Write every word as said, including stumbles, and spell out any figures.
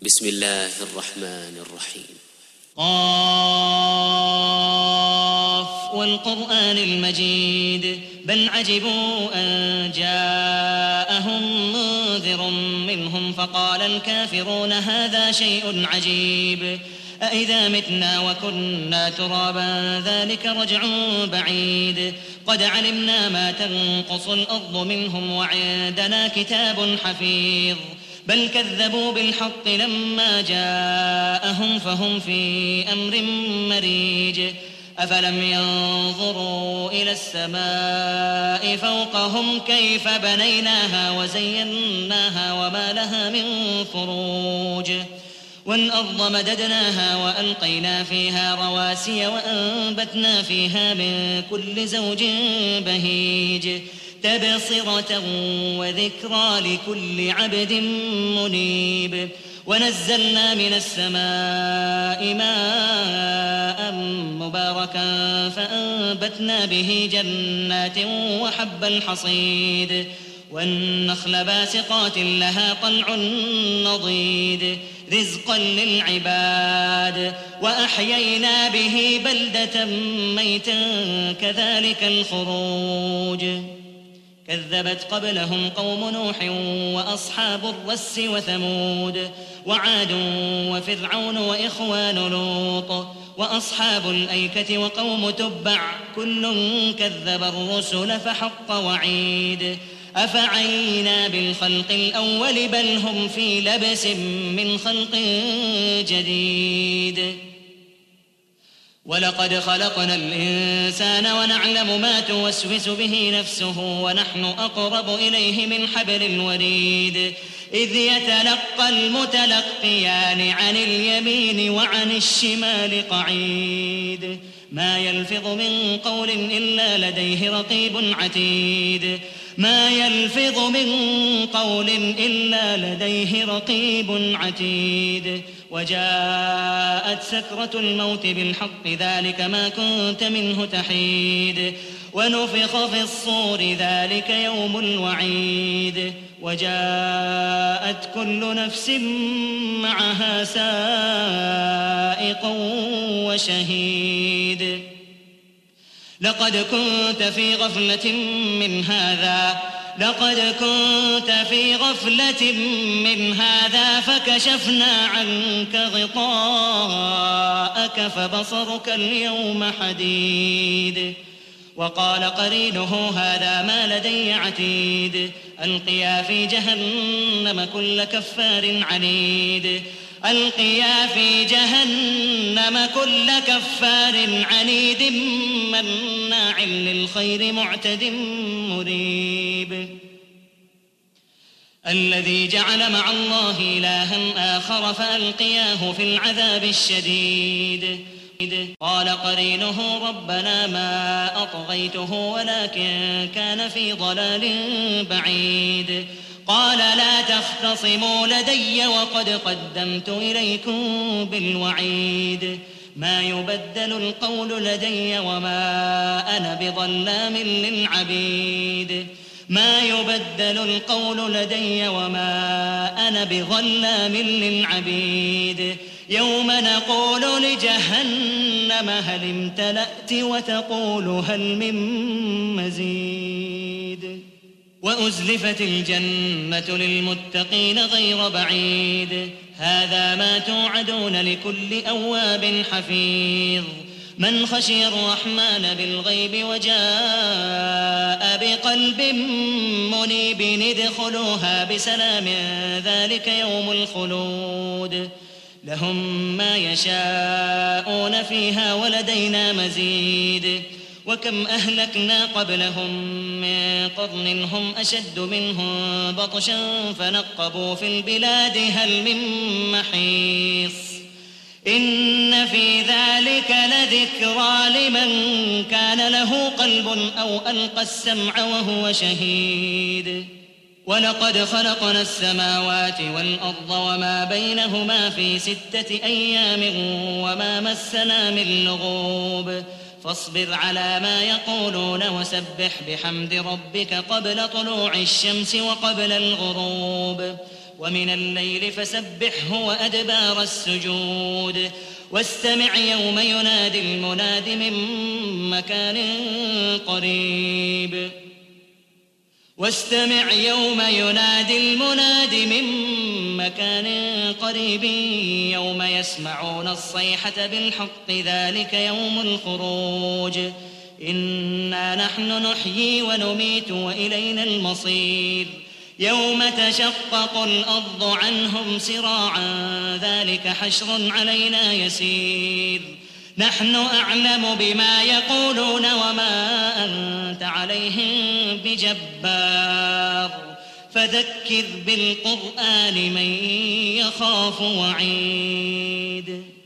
بسم الله الرحمن الرحيم. قاف والقرآن المجيد بل عجبوا أن جاءهم منذر منهم فقال الكافرون هذا شيء عجيب أإذا متنا وكنا ترابا ذلك رجع بعيد قد علمنا ما تنقص الأرض منهم وعندنا كتاب حفيظ بل كذبوا بالحق لما جاءهم فهم في أمر مريج أفلم ينظروا إلى السماء فوقهم كيف بنيناها وزيناها وما لها من فروج والأرض مددناها وألقينا فيها رواسي وأنبتنا فيها من كل زوج بهيج تبصرة وذكرى لكل عبد منيب ونزلنا من السماء ماء مباركا فأنبتنا به جنات وحب الحصيد والنخل باسقات لها طلع نضيد رزقا للعباد وأحيينا به بلدة ميتا كذلك الخروج كذبت قبلهم قوم نوح وأصحاب الرس وثمود وعاد وفرعون وإخوان لوط وأصحاب الأيكة وقوم تبع كل كذب الرسل فحق وعيد أفعينا بالخلق الأول بل هم في لبس من خلق جديد ولقد خلقنا الإنسان ونعلم ما توسوس به نفسه ونحن أقرب إليه من حبل الوريد إذ يتلقى المتلقيان عن اليمين وعن الشمال قعيد ما يلفظ من قول إلا لديه رقيب عتيد ما يلفظ من قول إلا لديه رقيب عتيد وجاءت سكرة الموت بالحق ذلك ما كنت منه تحيد ونفخ في الصور ذلك يوم الوعيد وجاءت كل نفس معها سائق وشهيد لقد كنت في غفلة من هذا لقد كنت في غفلة من هذا فكشفنا عنك غطاءك فبصرك اليوم حديد وقال قرينه هذا ما لدي عتيد ألقيا في جهنم كل كفار عنيد ألقيا في جهنم كل كفار عنيد مناع للخير معتد مريب الذي جعل مع الله إلها آخر فألقياه في العذاب الشديد قال قرينه ربنا ما أطغيته ولكن كان في ضلال بعيد قال لا تختصموا لدي وقد قدمت إليكم بالوعيد ما يبدل القول لدي وما أنا بظلام للعبيد ما يبدل القول لدي وما أنا بظلام للعبيد يوم نقول لجهنم هل امتلأت وتقول هل من مزيد وأزلفت الجنة للمتقين غير بعيد هذا ما توعدون لكل أواب حفيظ من خشي الرحمن بالغيب وجاء بقلب منيب ادخلوها بسلام ذلك يوم الخلود لهم ما يشاءون فيها ولدينا مزيد وكم أهلكنا قبلهم من قرن هم أشد منهم بطشا فنقبوا في البلاد هل من محيص إن في ذلك لذكرى لمن كان له قلب أو ألقى السمع وهو شهيد ولقد خلقنا السماوات والأرض وما بينهما في ستة أيام وما مسنا من لغوب فاصبر على ما يقولون وسبح بحمد ربك قبل طلوع الشمس وقبل الغروب ومن الليل فسبحه وأدبار السجود واستمع يوم ينادي المناد من مكان قريب واستمع يوم ينادي المناد من مكان قريب يوم يسمعون الصيحة بالحق ذلك يوم الخروج إنا نحن نحيي ونميت وإلينا المصير يوم تشقق الأرض عنهم سراعا ذلك حشر علينا يسير نحن أعلم بما يقولون وما أنت عليهم بجبار فذكر بالقرآن من يخاف وعيد.